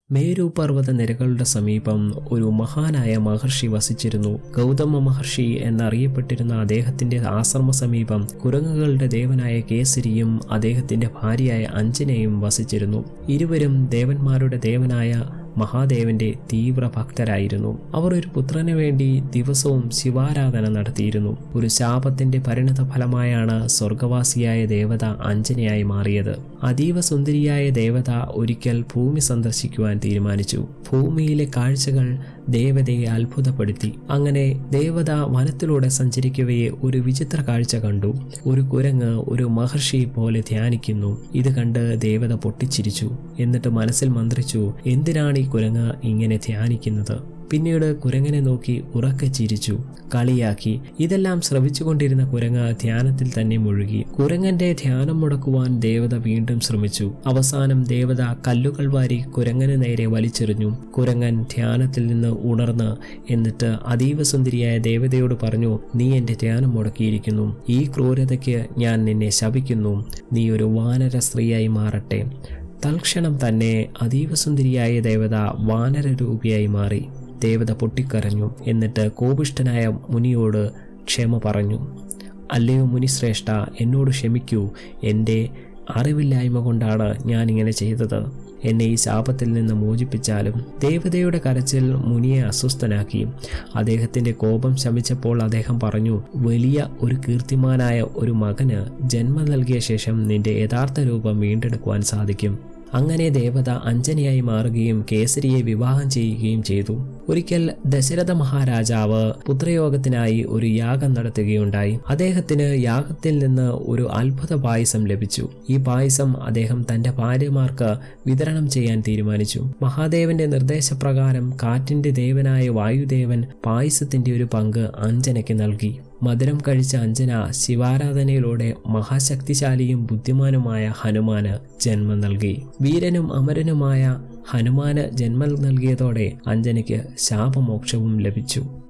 മേരു പർവ്വത നിരകളുടെ സമീപം ഒരു മഹാനായ മഹർഷി വസിച്ചിരുന്നു. ഗൗതമ മഹർഷി എന്നറിയപ്പെട്ടിരുന്ന അദ്ദേഹത്തിന്റെ ആശ്രമ സമീപം കുരങ്ങുകളുടെ ദേവനായ കേസരിയും അദ്ദേഹത്തിന്റെ ഭാര്യയായ അഞ്ജനയും വസിച്ചിരുന്നു. ഇരുവരും ദേവന്മാരുടെ ദേവനായ മഹാദേവന്റെ തീവ്ര ഭക്തരായിരുന്നു. അവർ ഒരു പുത്രന് വേണ്ടി ദിവസവും ശിവാരാധന നടത്തിയിരുന്നു. ഒരു ശാപത്തിന്റെ പരിണത ഫലമായാണ് സ്വർഗവാസിയായ ദേവത അഞ്ജനയായി മാറിയത്. അതീവ സുന്ദരിയായ ദേവത ഒരിക്കൽ ഭൂമി സന്ദർശിക്കുവാൻ തീരുമാനിച്ചു. ഭൂമിയിലെ കാഴ്ചകൾ ദേവതയെ അത്ഭുതപ്പെടുത്തി. അങ്ങനെ ദേവത വനത്തിലൂടെ സഞ്ചരിക്കവേ ഒരു വിചിത്ര കാഴ്ച കണ്ടു. ഒരു കുരങ്ങ് ഒരു മഹർഷി പോലെ ധ്യാനിക്കുന്നു. ഇത് കണ്ട് ദേവത പൊട്ടിച്ചിരിച്ചു. എന്നിട്ട് മനസ്സിൽ മന്ത്രിച്ചു, എന്തിനാണ് ഈ കുരങ്ങ് ഇങ്ങനെ ധ്യാനിക്കുന്നത്? പിന്നീട് കുരങ്ങനെ നോക്കി ഉറക്കെ ചിരിച്ചു, കളിയാക്കി. ഇതെല്ലാം ശ്രവിച്ചുകൊണ്ടിരുന്ന കുരങ്ങ് ധ്യാനത്തിൽ തന്നെ മുഴുകി. കുരങ്ങന്റെ ധ്യാനം മുടക്കുവാൻ ദേവത വീണ്ടും ശ്രമിച്ചു. അവസാനം ദേവത കല്ലുകൾ വാരി കുരങ്ങന് നേരെ വലിച്ചെറിഞ്ഞു. കുരങ്ങൻ ധ്യാനത്തിൽ നിന്ന് ഉണർന്ന് എന്നിട്ട് അതീവ സുന്ദരിയായ ദേവതയോട് പറഞ്ഞു, നീ എന്റെ ധ്യാനം മുടക്കിയിരിക്കുന്നു. ഈ ക്രൂരതയ്ക്ക് ഞാൻ നിന്നെ ശപിക്കുന്നു. നീ ഒരു വാനര സ്ത്രീയായി മാറട്ടെ. തൽക്ഷണം തന്നെ അതീവ സുന്ദരിയായ ദേവത വാനര രൂപിയായി മാറി. ദേവത പൊട്ടിക്കരഞ്ഞു. എന്നിട്ട് കോപിഷ്ഠനായ മുനിയോട് ക്ഷമ പറഞ്ഞു. അല്ലയോ മുനിശ്രേഷ്ഠ, എന്നോട് ക്ഷമിക്കൂ. എൻ്റെ അറിവില്ലായ്മ കൊണ്ടാണ് ഞാനിങ്ങനെ ചെയ്തത്. എന്നെ ഈ ശാപത്തിൽ നിന്ന് മോചിപ്പിച്ചാലും. ദേവതയുടെ കരച്ചിൽ മുനിയെ അസ്വസ്ഥനാക്കി. അദ്ദേഹത്തിന്റെ കോപം ശമിച്ചപ്പോൾ അദ്ദേഹം പറഞ്ഞു, വലിയ ഒരു കീർത്തിമാനായ ഒരു മകന് ജന്മം നൽകിയ ശേഷം നിന്റെ യഥാർത്ഥ രൂപം വീണ്ടെടുക്കുവാൻ സാധിക്കും. അങ്ങനെ ദേവത അഞ്ജനയായി മാറുകയും കേസരിയെ വിവാഹം ചെയ്യുകയും ചെയ്തു. ഒരിക്കൽ ദശരഥ മഹാരാജാവ് പുത്രയോഗത്തിനായി ഒരു യാഗം നടത്തുകയുണ്ടായി. അദ്ദേഹത്തിന് യാഗത്തിൽ നിന്ന് ഒരു അത്ഭുത പായസം ലഭിച്ചു. ഈ പായസം അദ്ദേഹം തന്റെ ഭാര്യമാർക്ക് വിതരണം ചെയ്യാൻ തീരുമാനിച്ചു. മഹാദേവന്റെ നിർദ്ദേശപ്രകാരം കാറ്റിന്റെ ദേവനായ വായുദേവൻ പായസത്തിന്റെ ഒരു പങ്ക് അഞ്ജനയ്ക്ക് നൽകി. മധുരം കഴിച്ച അഞ്ജന ശിവാരാധനയിലൂടെ മഹാശക്തിശാലിയും ബുദ്ധിമാനുമായ ഹനുമാന് ജന്മം നൽകി. വീരനും അമരനുമായ ഹനുമാന് ജന്മം നൽകിയതോടെ അഞ്ജനയ്ക്ക് ശാപമോക്ഷവും ലഭിച്ചു.